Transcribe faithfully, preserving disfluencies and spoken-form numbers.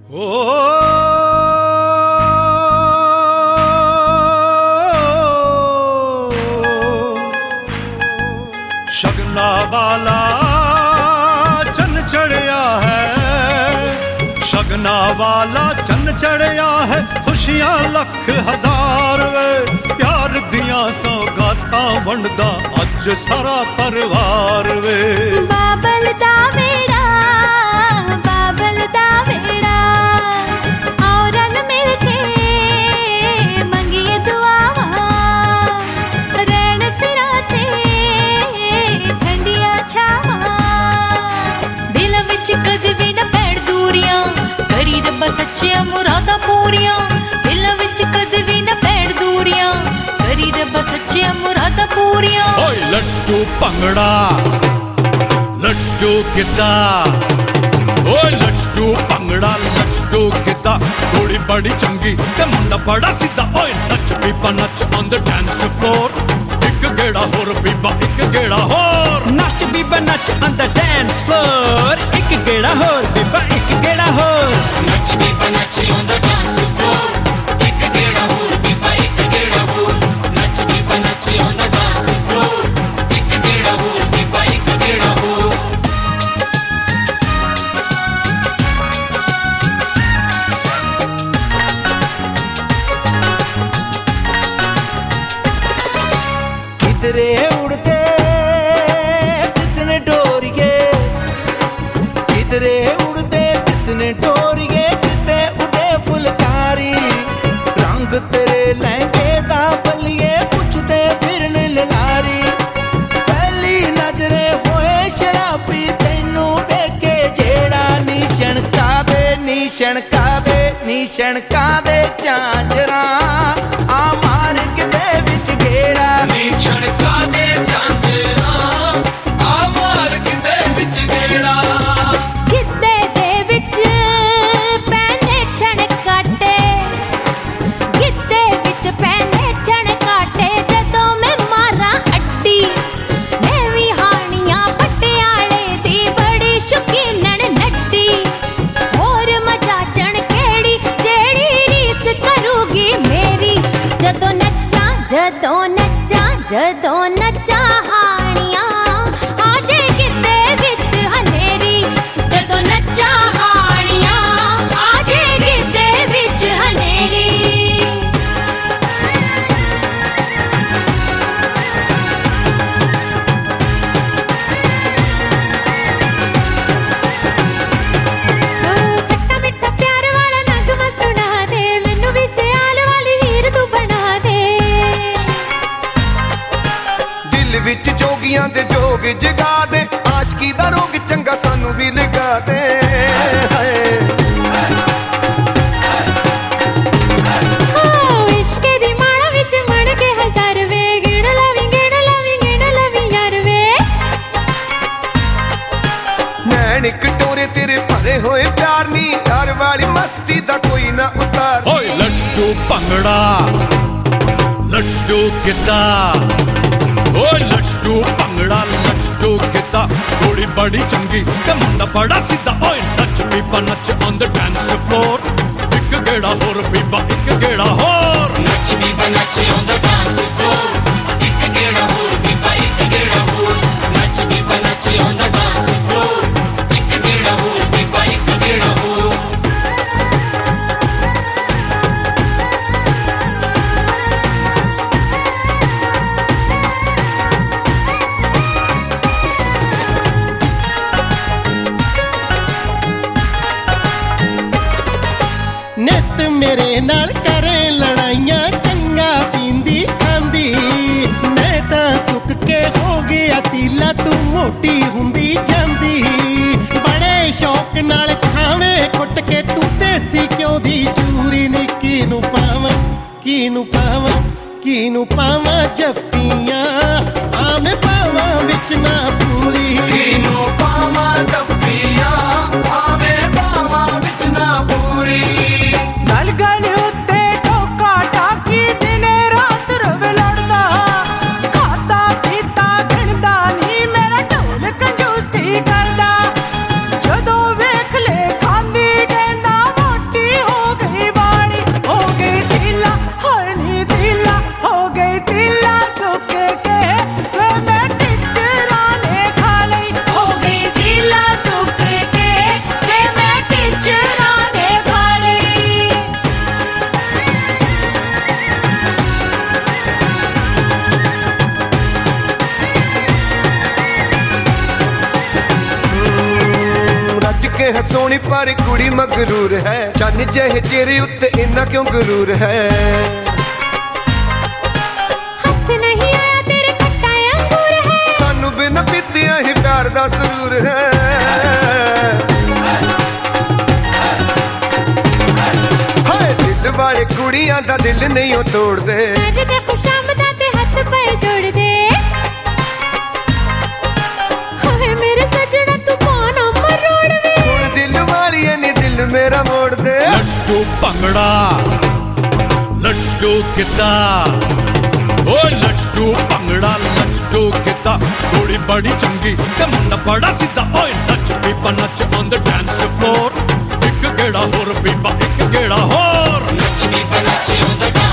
शगना वाला चन्न चढ़िया है, शगना वाला चन्न चढ़िया है, खुशियां लख हजार वे, प्यार दियां सौगातां वंडदा अज सारा परिवार वे। बाबल दा वेड़ा, बाबल दा वेड़ा, आओ रल मिल के मंगिए दुआवां, रैण सिरां ते ठंडियां छावां, दिल विच कद भी न पैण दूरियां, करी रब्बा सच्चियां मुरादां पूरियां, दिल विच कद भी न पैण दूरियां, करी रब्बा सच्चियां मुरादां पूरियां। ओए let's do bhangra, let's do giddha, ओए let's do bhangra, let's do giddha, कुड़ी बड़ी चंगी ते मुंडा बड़ा सीधा, ओए नच बीबा नच ऑन द डांस फ्लोर, एक गेड़ा होर बीबा एक गेड़ा होर, नच बीबा नच ऑन द डांस फ्लोर, एक गेड़ा होर बीबा एक गेड़ा होर, नच बीबा नच ऑन द डांस फ्लोर, एक गेड़ा होर बीबा एक गेड़ा होर, नच बीबा नच ऑन द डांस फ्लोर, एक गेड़ा होर बीबा एक गेड़ा होर। किधरे उड़ते किसने डोरिए, किधरे उड़ते किसने डोरिए, किते उड़े फुलकारी, रंग तेरे लहंगे दा बलिए, पुछदे फिरन ललारी, पहली नजरे होए शराबी, तैनू वेखे जेड़ा नी छणका दे, नी छणका दे, नी छणका दे झांजरा, आ मार किते विच घेड़ा, नी छणका दे झांजरा, आ मार किते विच घेड़ा, किते दे विच पैने छणकाटे, किते विच पैने छणकाटे, जदों मैं मारा अड्डी, मैं भी हानियां पटियाले दी बड़ी शौकीनन नड्डी, होर मजा चण केड़ी जेड़ी रीस करूगी मेरी, जदों नच्चा जदों नच्चा जदों नच्चा हानियां, आजे किते विच हनेरी, जदों नच्चा हानियां, आजे किते विच हनेरी। खट्टा मिठा प्यार वाला नगमा सुना दे, मैनू भी सियाल वाली हीर तू बना दे, दिल विच जोगियां दे जोग जगा दे, आशकी दा रोग चंगा सानू भी लगा दे, इश्के दी माला विच मण के हजार वे, गिण लवी गिण लवी गिण लवी यार वे, नैन कटोरे तेरे भरे होए प्यार नी, यार वाली मस्ती दा कोई ना उतार। ओए let's do bhangra, let's do giddha, ओए let's do bhangra, let's do giddha, कुड़ी बड़ी चंगी ते मुंडा बड़ा सीधा, ओए नच बीबा नच ऑन द डांस फ्लोर, एक गेड़ा होर बीबा एक गेड़ा होर, नच बीबा नच ऑन द डांस फ्लोर, एक गेड़ा होर बीबा एक गेड़ा होर, नच बीबा नच ऑन द डांस फ्लोर, एक गेड़ा होर बीबा एक गेड़ा होर। नित मेरे नाल करे लड़ाइयां, चंगा पींदी खांदी, मैं तां सुक के हो गया तीला, तू मोटी हुंदी जांदी, बड़े शौक नाल खावे कुट के तू देसी क्यों दी चूरी, नी कीनू पावां कीनू पावां कीनू पावां जफ्फियां, आमे पावां विच ना पूरी, कीनू पावां जफ्फियां, आवे पावां विच ना पूरी, गल गल उत्ते ठोका टाकी, दिने रात रवे लड़दा, खाता पीता गिणदा नी, मेरा ढोल कंजूसी करदा, जदों वेख ले खांदी गेंदा, के है सोनी पर कुड़ी मगरूर है चन जहे चेहरे उत्ते इन्ना क्यों गुरूर है हथ नहीं आया तेरे खट्टा अंगूर है सानू बिना पीतिया ही प्यार दा सुरूर है हाय दिल वाले कुड़ियां दा दिल नहीं ओ तोड़ दे अज ते खुशामदा ते हथ पे जोड़ दे हाय मेरे सजना तू पाना मरोड़ वे हुण दिल वाली नी दिल मेरा मोड़ दे Let's do bhangra Let's do Giddha ਓਏ let's do bhangra Let's do Giddha ਕੁੜੀ ਬੜੀ ਚੰਗੀ ਤੇ ਮੁੰਡਾ ਬੜਾ ਸਿੱਧਾ ਓਏ ਨੱਚ ਬੀਬਾ ਨੱਚ on the dance floor ਇੱਕ ਗੇੜਾ ਹੋਰ ਬੀਬਾ ਇੱਕ ਗੇੜਾ ਹੋਰ Nachi beba nachi on the dance